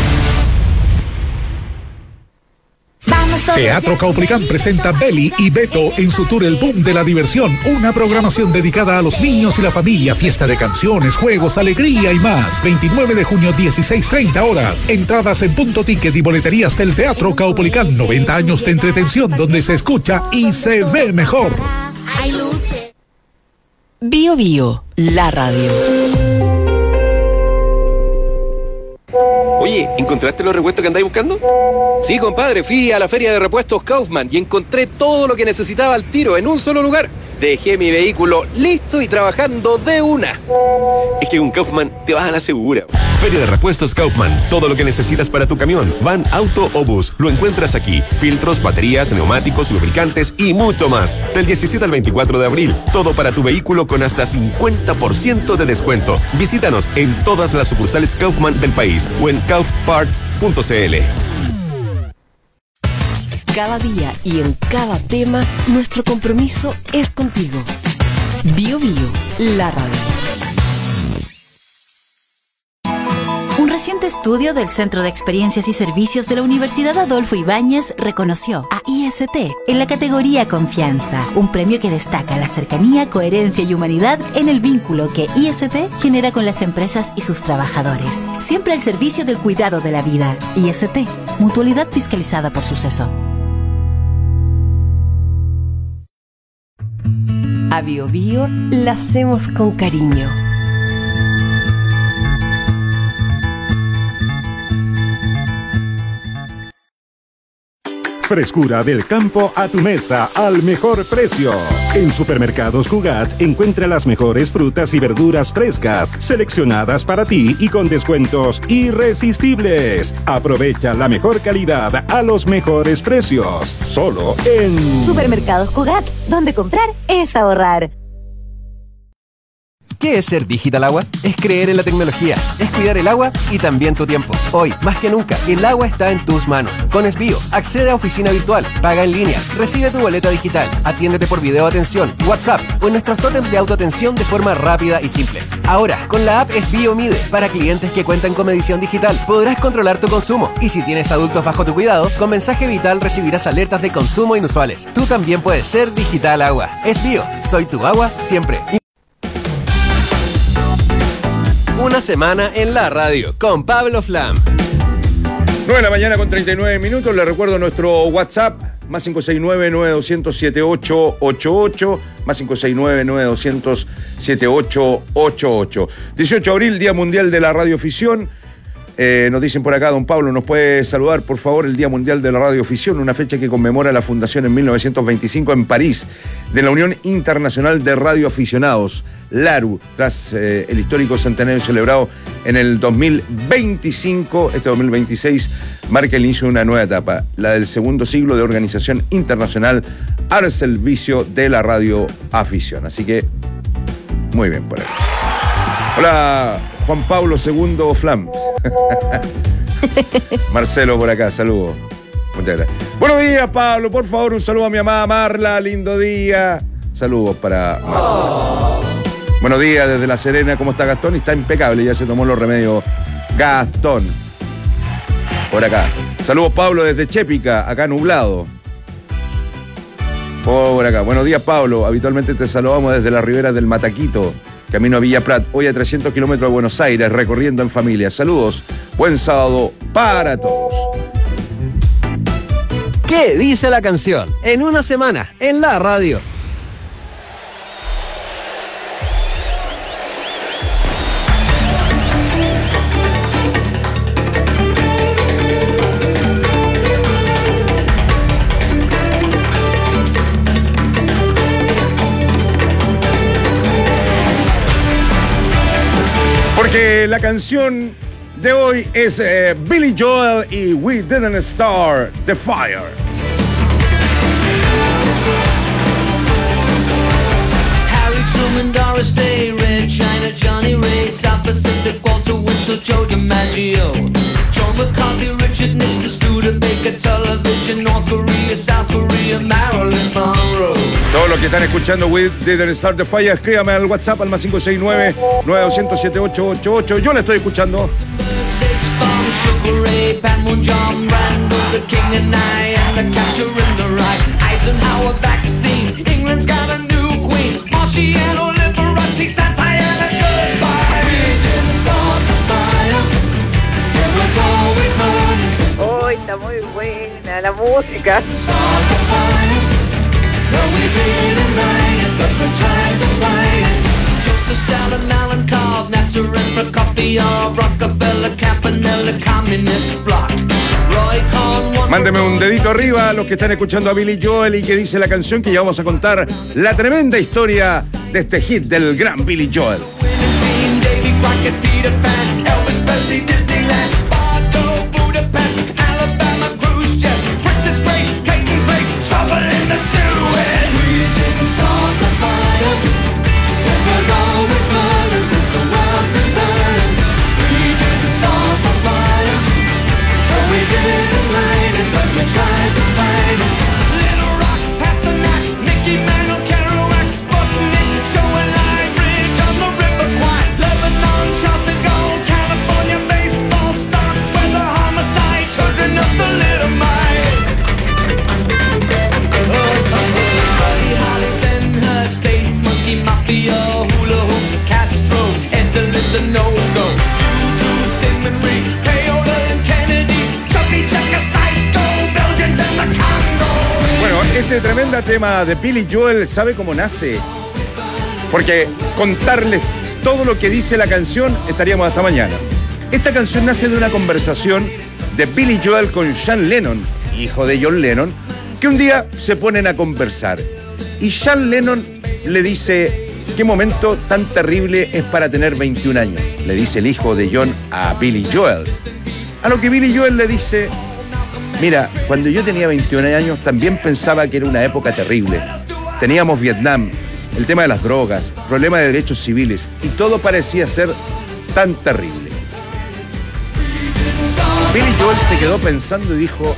Teatro Caupolicán presenta Beli y Beto en su tour El Boom de la Diversión, una programación dedicada a los niños y la familia, fiesta de canciones, juegos, alegría y más. 29 de junio, 16:30 horas. Entradas en Punto Ticket y boleterías del Teatro Caupolicán. 90 años de entretención donde se escucha y se ve mejor. Bio Bio, la radio. Oye, ¿encontraste los repuestos que andáis buscando? Sí, compadre, fui a la feria de repuestos Kaufman y encontré todo lo que necesitaba al tiro en un solo lugar. Dejé mi vehículo listo y trabajando de una. Es que con Kaufman te vas a la segura. Feria de repuestos Kaufman. Todo lo que necesitas para tu camión, van, auto o bus, lo encuentras aquí. Filtros, baterías, neumáticos, lubricantes y mucho más. Del 17 al 24 de abril. Todo para tu vehículo con hasta 50% de descuento. Visítanos en todas las sucursales Kaufman del país o en kaufparts.cl. Cada día y en cada tema, nuestro compromiso es contigo. Bio Bio, la radio. Un reciente estudio del Centro de Experiencias y Servicios de la Universidad Adolfo Ibáñez reconoció a IST en la categoría Confianza, un premio que destaca la cercanía, coherencia y humanidad en el vínculo que IST genera con las empresas y sus trabajadores. Siempre al servicio del cuidado de la vida. IST, mutualidad fiscalizada por Suceso. A Bio Bio la hacemos con cariño. Frescura del campo a tu mesa al mejor precio. En Supermercados Cugat encuentra las mejores frutas y verduras frescas, seleccionadas para ti y con descuentos irresistibles. Aprovecha la mejor calidad a los mejores precios. Solo en Supermercados Cugat, donde comprar es ahorrar. ¿Qué es ser Digital Agua? Es creer en la tecnología, es cuidar el agua y también tu tiempo. Hoy, más que nunca, el agua está en tus manos. Con Esbio, accede a oficina virtual, paga en línea, recibe tu boleta digital, atiéndete por video atención, WhatsApp o en nuestros tótems de autoatención de forma rápida y simple. Ahora, con la app Esbio Mide, para clientes que cuentan con medición digital, podrás controlar tu consumo. Y si tienes adultos bajo tu cuidado, con mensaje vital recibirás alertas de consumo inusuales. Tú también puedes ser Digital Agua. Esbio, soy tu agua siempre. Una semana en la radio con Pablo Flam. 9 de la mañana con 39 minutos. Les recuerdo nuestro WhatsApp, más 569-9200-7888, más 569-9200-7888. 18 de abril, Día Mundial de la Radioafición. Nos dicen por acá, don Pablo, ¿nos puede saludar, por favor, el Día Mundial de la Radioafición? Una fecha que conmemora la fundación en 1925 en París de la Unión Internacional de Radioaficionados, LARU, tras el histórico centenario celebrado en el 2025. Este 2026 marca el inicio de una nueva etapa, la del segundo siglo de organización internacional al servicio de la radioafición. Así que, muy bien por ahí. Hola, Juan Pablo II Flam. Marcelo por acá, saludos. Muchas gracias. Buenos días, Pablo. Por favor, un saludo a mi amada Marla. Lindo día. Saludos para Marla. Buenos días desde La Serena. ¿Cómo está Gastón? Está impecable. Ya se tomó los remedios. Gastón. Por acá. Saludos, Pablo, desde Chépica. Acá nublado. Por acá. Buenos días, Pablo. Habitualmente te saludamos desde las riberas del Mataquito, camino a Villa Prat, hoy a 300 kilómetros de Buenos Aires, recorriendo en familia. Saludos, buen sábado para todos. ¿Qué dice la canción? En una semana, en la radio. Porque la canción de hoy es Billy Joel y We Didn't Start the Fire. Harry Truman, Doris Day, Red China, Johnny Ray, South Pacific, Walter Winchell, Joe DiMaggio, Joe McCarthy, Richard Todos los que están escuchando We Didn't Start the Fire, escríbame al WhatsApp al más 569-9200-7888. Yo la estoy escuchando. Oh, está muy buena la música. Mándeme un dedito arriba a los que están escuchando a Billy Joel y que dice la canción, que ya vamos a contar la tremenda historia de este hit del gran Billy Joel. Este tremendo tema de Billy Joel, ¿sabe cómo nace? Porque contarles todo lo que dice la canción estaríamos hasta mañana. Esta canción nace de una conversación de Billy Joel con Sean Lennon, hijo de John Lennon, que un día se ponen a conversar. Y Sean Lennon le dice: ¿qué momento tan terrible es para tener 21 años? Le dice el hijo de John a Billy Joel. A lo que Billy Joel le dice: mira, cuando yo tenía 21 años también pensaba que era una época terrible. Teníamos Vietnam, el tema de las drogas, problema de derechos civiles, y todo parecía ser tan terrible. Billy Joel se quedó pensando y dijo: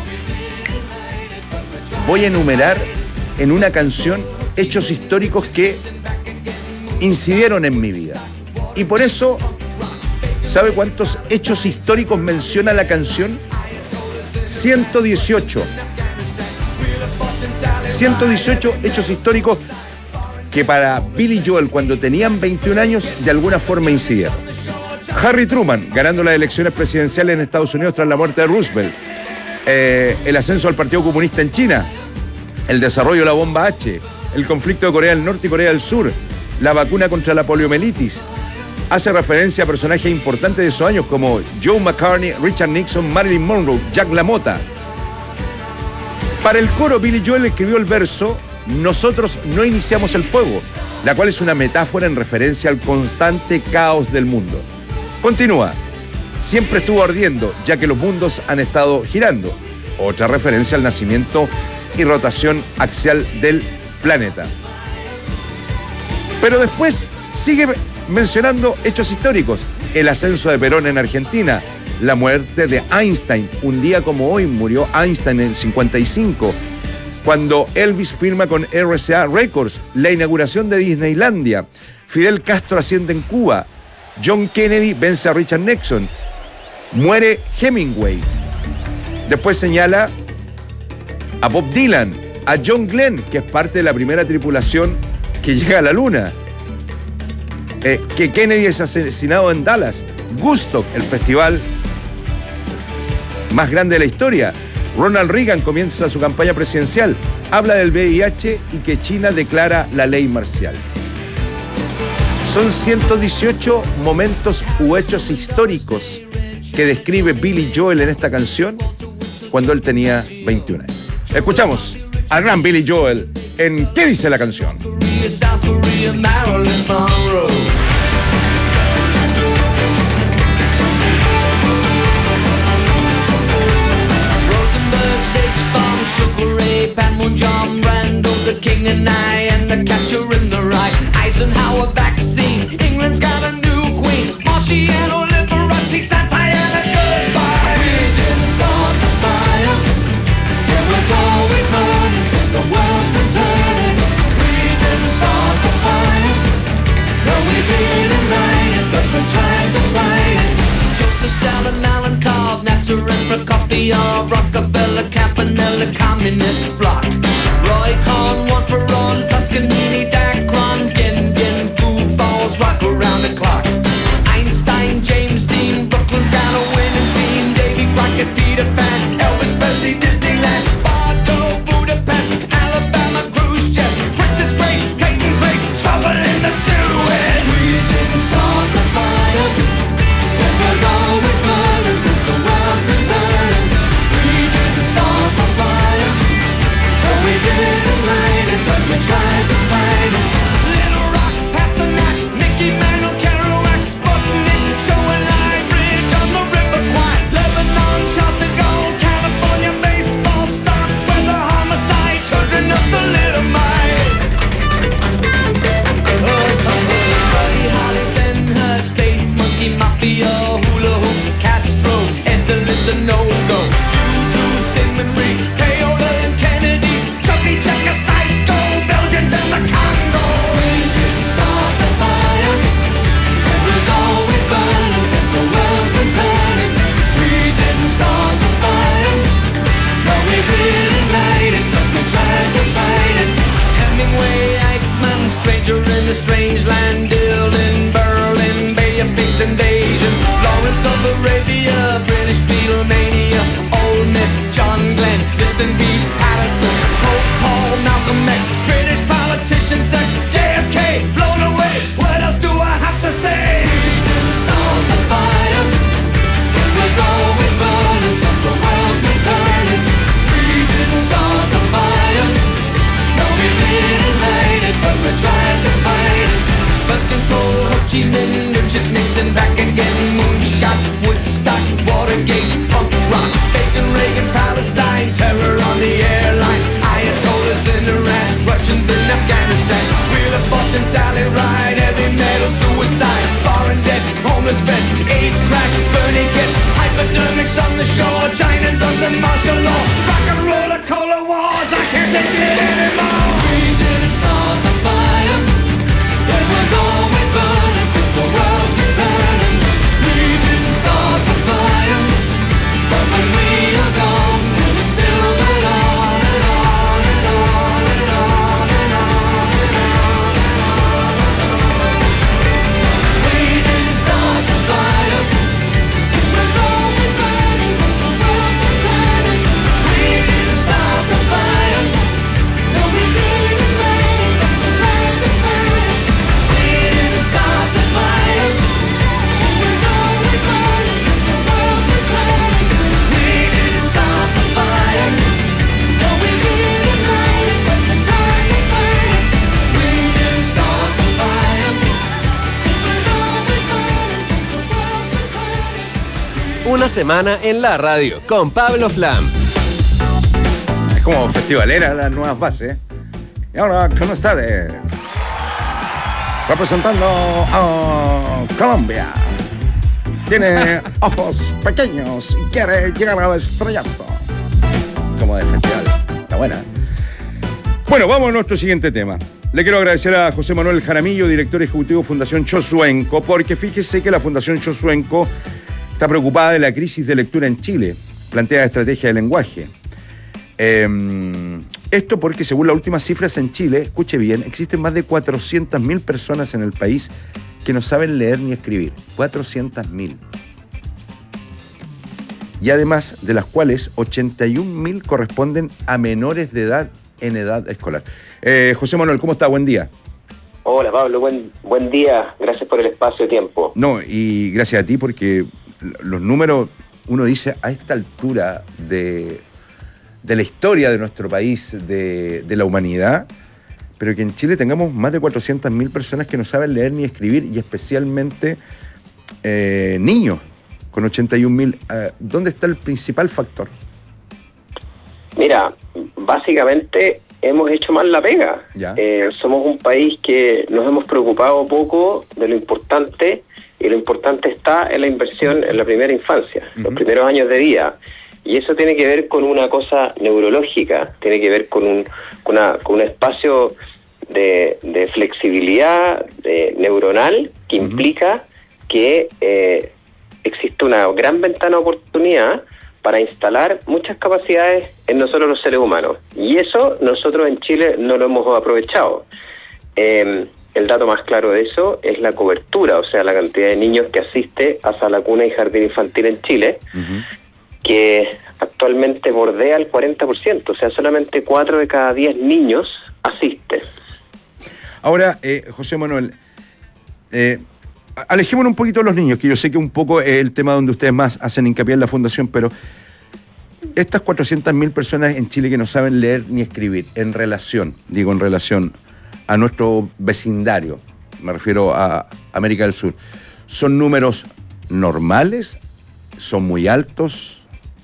voy a enumerar en una canción hechos históricos que incidieron en mi vida. Y por eso, ¿sabe cuántos hechos históricos menciona la canción? 118 hechos históricos que para Billy Joel, cuando tenían 21 años, de alguna forma incidieron. Harry Truman ganando las elecciones presidenciales en Estados Unidos tras la muerte de Roosevelt, el ascenso al Partido Comunista en China, el desarrollo de la bomba H, el conflicto de Corea del Norte y Corea del Sur, la vacuna contra la poliomielitis. Hace referencia a personajes importantes de esos años como Joe McCartney, Richard Nixon, Marilyn Monroe, Jack LaMotta. Para el coro, Billy Joel escribió el verso "Nosotros no iniciamos el fuego", la cual es una metáfora en referencia al constante caos del mundo. Continúa: siempre estuvo ardiendo, ya que los mundos han estado girando. Otra referencia al nacimiento y rotación axial del planeta. Pero después sigue mencionando hechos históricos: el ascenso de Perón en Argentina, la muerte de Einstein. Un día como hoy murió Einstein en el 55, cuando Elvis firma con RCA Records, la inauguración de Disneylandia, Fidel Castro asciende en Cuba, John Kennedy vence a Richard Nixon, muere Hemingway. Después señala a Bob Dylan, a John Glenn, que es parte de la primera tripulación que llega a la luna, que Kennedy es asesinado en Dallas, Woodstock, el festival más grande de la historia. Ronald Reagan comienza su campaña presidencial, habla del VIH y que China declara la ley marcial. Son 118 momentos u hechos históricos que describe Billy Joel en esta canción cuando él tenía 21 años. Escuchamos al gran Billy Joel en ¿Qué dice la canción? Panmunjom, Randall, the king and I, and the catcher in the rye. Eisenhower vaccine, England's got a new queen. Marciano, Liberace, satire, and goodbye. We didn't start the fire, mafia of Rockefeller, Campanella, communist bloc. Roy Cohn, one for all, Toscanini, Dacron, Bien Bien, Food Falls, rock around the clock. Einstein, James Dean, Brooklyn's got a winning team. Davy Crockett, Peter Pan, Elvis Presley, Disneyland, Bardo, Budapest, Alabama, Khrushchev, Princess Grace, Peyton Place, trouble in the Suez. We didn't start the fire. It was always burning since the world's been turning. We didn't start the fire. No, we didn't light it, but we tried to fight it. Little Rock, Pasternak, Mickey Mantle, Kerouac, Sputnik, Show and Line Bridge on the River Kwai, Lebanon, Charles de Gaulle, California, baseball, stock, weather, homicide, children of the little mite. Buddy Holly, Ben Hur, Space Monkey, Mafia, Hula Hoops, Castro, Edsel is a no-go. U2, Sigmund Rhee, Payola and Kennedy, Chubby Checker, Psycho, Belgians and the Congo. We didn't start the fire. It was always burning since the world's been turning. We didn't start the fire. No, we didn't light it, but we tried to fight it. Hemingway, Eichmann, stranger in a strange land, Dylan, Berlin, Bay of Pigs invasion, Lawrence of Arabia, British Beatlemania, Ole Miss, John Glenn, Distant Beats, Patterson, Pope Paul, Malcolm X, British politician, sex, JFK, blown away. What else do I have to say? We didn't start the fire. It was always burning since the world's been turning. We didn't start the fire. No, we didn't light it, but we tried to fight it. Birth control, Ho Chi Minh, Richard Nixon, back again, moonshot, Woodstock, Watergate, punk rock, Bacon, Reagan, Palestine, terror on the airline, Ayatollahs in Iran, Russians in Afghanistan, Wheel of Fortune, Sally Ride, heavy metal, suicide, foreign debts, homeless vets, AIDS, crack, Bernie gets, hypodermics on the shore, China's under martial law, rock and roller, cola wars, I can't take it anymore. We didn't start the fire. It was always burning since the world's been turning. We didn't start the fire, but when we are gone, will it still burn on and on and on and on and on and on and on? We didn't start the fire. It was always burning since the world's been turning. We didn't start the fire. No, we didn't light it, but we tried to fight it. We didn't start the fire. It was always burning since the world's been turning. We didn't start the fire. No, we didn't light it, but we tried to fight it. We didn't start the fire. It was always burning since the world's been turning. Una semana en la radio con Pablo Flam. Es como festivalera las nuevas bases. Y ahora con ustedes, representando a Colombia, tiene ojos pequeños y quiere llegar al estrellato. Como de festival. Está buena. Bueno, vamos a nuestro siguiente tema. Le quiero agradecer a José Manuel Jaramillo, director ejecutivo de Fundación Chosuenco, porque fíjese que la Fundación Chosuenco está preocupada de la crisis de lectura en Chile, plantea estrategia de lenguaje. Esto porque según las últimas cifras en Chile, escuche bien, existen más de 400.000 personas en el país que no saben leer ni escribir. 400.000. Y además de las cuales 81.000 corresponden a menores de edad en edad escolar. José Manuel, ¿cómo está? Buen día. Hola Pablo, buen día. Gracias por el espacio de tiempo. No, y gracias a ti porque los números, uno dice a esta altura de la historia de nuestro país, de la humanidad, pero que en Chile tengamos más de 400.000 personas que no saben leer ni escribir, y especialmente niños, con 81.000. ¿Dónde está el principal factor? Mira, básicamente hemos hecho mal la pega. Somos un país que nos hemos preocupado poco de lo importante, y lo importante está en la inversión en la primera infancia, los primeros años de vida. Y eso tiene que ver con una cosa neurológica, tiene que ver con un espacio de flexibilidad neuronal que implica que existe una gran ventana de oportunidad para instalar muchas capacidades en nosotros los seres humanos. Y eso nosotros en Chile no lo hemos aprovechado. El dato más claro de eso es la cobertura, o sea, la cantidad de niños que asiste a sala cuna y jardín infantil en Chile, que actualmente bordea el 40%, o sea, solamente 4 de cada 10 niños asisten. Ahora, José Manuel, alejémonos un poquito de los niños, que yo sé que un poco es el tema donde ustedes más hacen hincapié en la Fundación, pero estas 400.000 personas en Chile que no saben leer ni escribir, en relación a nuestro vecindario, me refiero a América del Sur, ¿son números normales? ¿Son muy altos?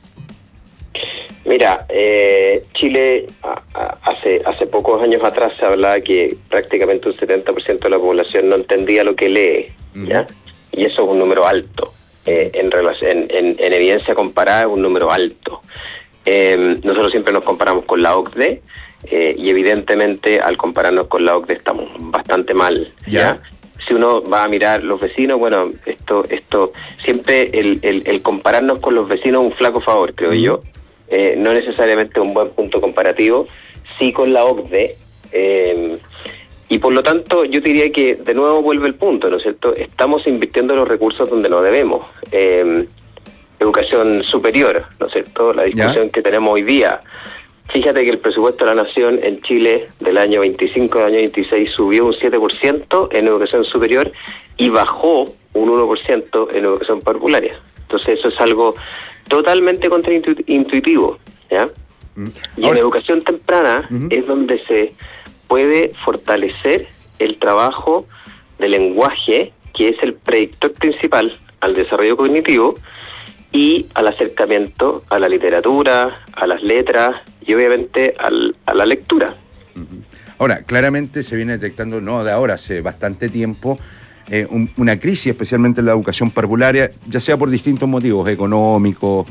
Mira, Chile hace pocos años atrás se hablaba que prácticamente un 70% de la población no entendía lo que lee, ¿ya? Y eso es un número alto. En evidencia comparada es un número alto. Nosotros siempre nos comparamos con la OCDE, y evidentemente al compararnos con la OCDE estamos bastante mal, ¿ya? Si uno va a mirar los vecinos, bueno, esto siempre el compararnos con los vecinos es un flaco favor, creo yo. No necesariamente un buen punto comparativo, sí con la OCDE, y por lo tanto yo diría que de nuevo vuelve el punto, ¿no es cierto? Estamos invirtiendo los recursos donde no debemos. Educación superior, ¿no es cierto? La discusión que tenemos hoy día. Fíjate que el presupuesto de la Nación en Chile del año 25 al año 26 subió un 7% en educación superior y bajó un 1% en educación parvularia. Entonces eso es algo totalmente contraintuitivo, ¿ya? Y en educación temprana es donde se puede fortalecer el trabajo de lenguaje, que es el predictor principal al desarrollo cognitivo y al acercamiento a la literatura, a las letras y obviamente a la lectura. Ahora, claramente se viene detectando, no de ahora, hace bastante tiempo, una crisis, especialmente en la educación parvularia, ya sea por distintos motivos, económicos,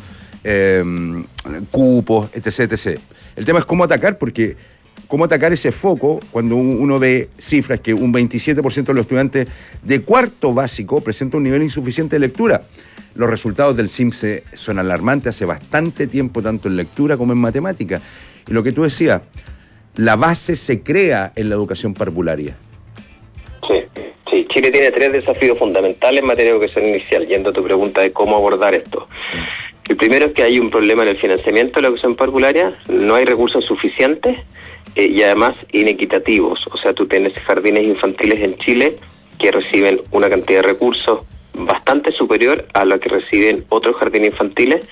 cupos, etc. El tema es cómo atacar, porque cómo atacar ese foco cuando uno ve cifras que un 27% de los estudiantes de cuarto básico presenta un nivel insuficiente de lectura. Los resultados del CIMSE son alarmantes hace bastante tiempo, tanto en lectura como en matemática. Y lo que tú decías, la base se crea en la educación parvularia. Sí, Chile tiene 3 desafíos fundamentales en materia de educación inicial, yendo a tu pregunta de cómo abordar esto. El primero es que hay un problema en el financiamiento de la educación parvularia, no hay recursos suficientes y además inequitativos. O sea, tú tienes jardines infantiles en Chile que reciben una cantidad de recursos bastante superior a la que reciben otros jardines infantiles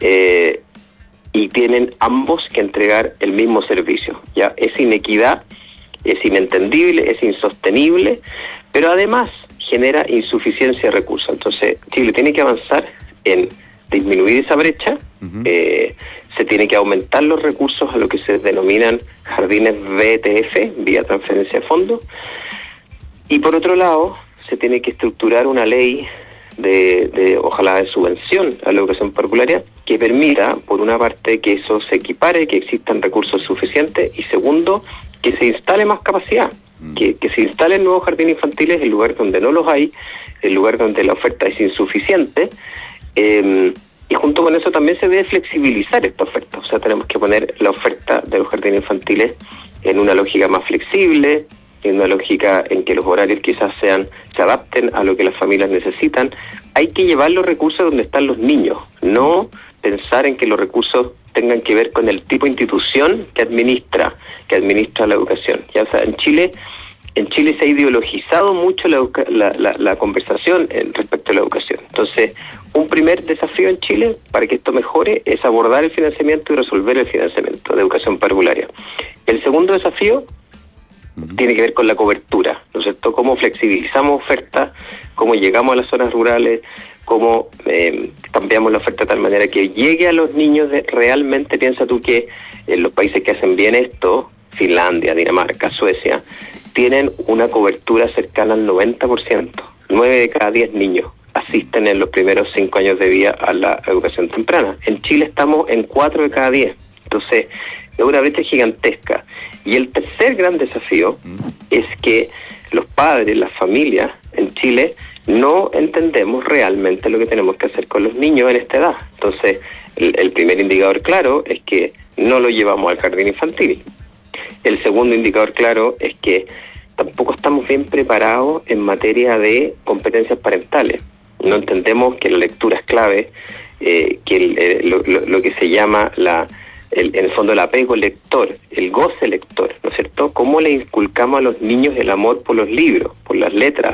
y tienen ambos que entregar el mismo servicio. Ya esa inequidad es inentendible, es insostenible, pero además genera insuficiencia de recursos. Entonces Chile tiene que avanzar en disminuir esa brecha, se tiene que aumentar los recursos a lo que se denominan jardines VTF, vía transferencia de fondos, y por otro lado se tiene que estructurar una ley ojalá de subvención a la educación parvularia que permita, por una parte, que eso se equipare, que existan recursos suficientes, y segundo, que se instale más capacidad, que se instalen nuevos jardines infantiles en lugares donde no los hay, en lugares donde la oferta es insuficiente, y junto con eso también se debe flexibilizar esta oferta. O sea, tenemos que poner la oferta de los jardines infantiles en una lógica más flexible, en una lógica en que los horarios quizás se adapten a lo que las familias necesitan. Hay que llevar los recursos donde están los niños, no pensar en que los recursos tengan que ver con el tipo de institución que administra la educación. Ya, o sea, en Chile se ha ideologizado mucho la conversación respecto a la educación. Entonces, un primer desafío en Chile para que esto mejore es abordar el financiamiento y resolver el financiamiento de educación parvularia. El segundo desafío tiene que ver con la cobertura, ¿no es cierto? Cómo flexibilizamos oferta, cómo llegamos a las zonas rurales, cómo cambiamos la oferta de tal manera que llegue a los niños realmente. Piensa tú que en los países que hacen bien esto, Finlandia, Dinamarca, Suecia, tienen una cobertura cercana al 90%. 9 de cada 10 niños asisten en los primeros 5 años de vida a la educación temprana. En Chile estamos en 4 de cada 10. Entonces, es una brecha gigantesca. Y el tercer gran desafío es que los padres, las familias en Chile no entendemos realmente lo que tenemos que hacer con los niños en esta edad. Entonces, el primer indicador claro es que no lo llevamos al jardín infantil. El segundo indicador claro es que tampoco estamos bien preparados en materia de competencias parentales. No entendemos que la lectura es clave, que lo que se llama en el fondo el apego lector, el goce lector, ¿no es cierto? ¿Cómo le inculcamos a los niños el amor por los libros, por las letras?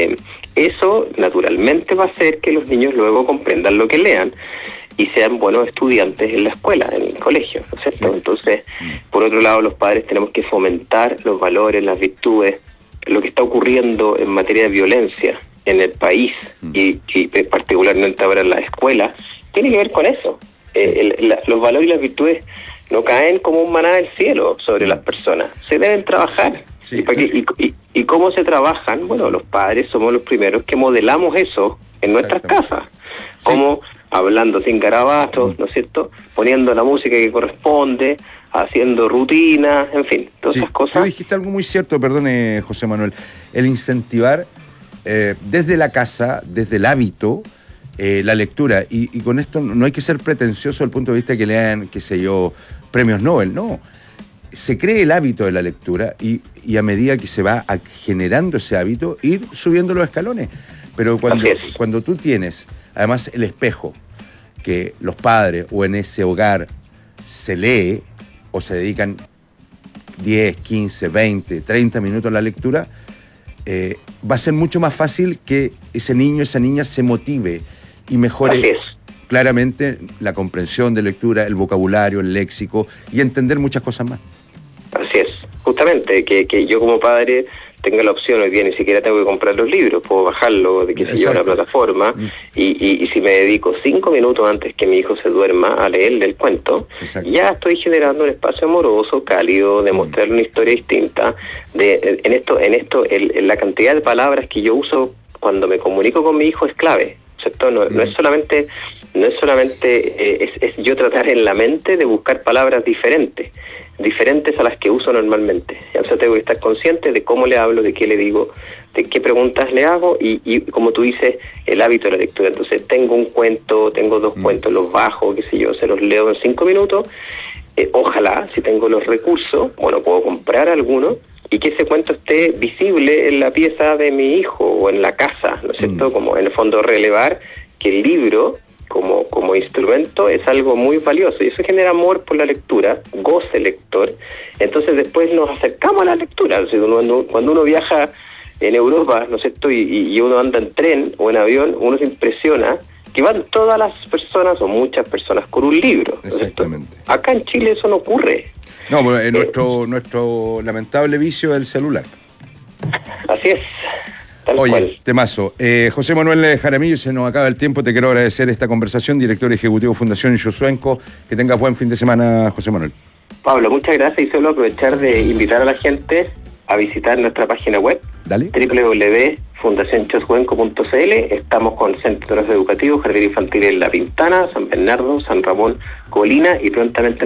Eso naturalmente va a hacer que los niños luego comprendan lo que lean y sean buenos estudiantes en la escuela, en el colegio, ¿no es cierto? Entonces, por otro lado, los padres tenemos que fomentar los valores, las virtudes, lo que está ocurriendo en materia de violencia en el país y particularmente ahora en la escuela, tiene que ver con eso. Los valores y las virtudes no caen como un maná del cielo sobre las personas, se deben trabajar. Sí. ¿Y cómo se trabajan? Bueno, los padres somos los primeros que modelamos eso en nuestras casas, como hablando sin garabatos, ¿no es cierto? Poniendo la música que corresponde, haciendo rutinas, en fin, todas esas cosas. Tú dijiste algo muy cierto, perdone, José Manuel, el incentivar desde la casa, desde el hábito, la lectura, y con esto no hay que ser pretencioso desde el punto de vista que lean, qué sé yo, premios Nobel, no. Se cree el hábito de la lectura y a medida que se va generando ese hábito, ir subiendo los escalones. Pero cuando tú tienes, además, el espejo, que los padres o en ese hogar se lee o se dedican 10, 15, 20, 30 minutos a la lectura, va a ser mucho más fácil que ese niño, esa niña se motive y mejore claramente la comprensión de lectura, el vocabulario, el léxico y entender muchas cosas más. Así es, justamente, que yo como padre tenga la opción, hoy día ni siquiera tengo que comprar los libros, puedo bajarlo de que se lleva una plataforma y si me dedico 5 minutos antes que mi hijo se duerma a leerle el cuento, ya estoy generando un espacio amoroso, cálido, de mostrarle una historia distinta. La cantidad de palabras que yo uso cuando me comunico con mi hijo es clave, ¿cierto? No es solamente es yo tratar en la mente de buscar palabras diferentes a las que uso normalmente. O sea, tengo que estar consciente de cómo le hablo, de qué le digo, de qué preguntas le hago y como tú dices, el hábito de la lectura. Entonces tengo un cuento, tengo 2 cuentos, los bajo, qué sé yo, se los leo en 5 minutos. Ojalá, si tengo los recursos, bueno, puedo comprar alguno y que ese cuento esté visible en la pieza de mi hijo o en la casa, ¿no es cierto? Como en el fondo relevar que el libro como instrumento es algo muy valioso y eso genera amor por la lectura, goce lector. Entonces después nos acercamos a la lectura. O sea, cuando uno viaja en Europa, ¿no es cierto? Y uno anda en tren o en avión, uno se impresiona que van todas las personas o muchas personas con un libro, ¿no es cierto? Exactamente. Acá en Chile eso no ocurre. No, nuestro lamentable vicio es el celular. Así es. Oye, temazo. José Manuel Jaramillo, se nos acaba el tiempo, te quiero agradecer esta conversación, director ejecutivo Fundación Yosuenco. Que tengas buen fin de semana, José Manuel. Pablo, muchas gracias y solo aprovechar de invitar a la gente a visitar nuestra página web, www.fundacionchoscuenco.cl. Estamos con centros educativos, jardín infantil en La Pintana, San Bernardo, San Ramón, Colina y prontamente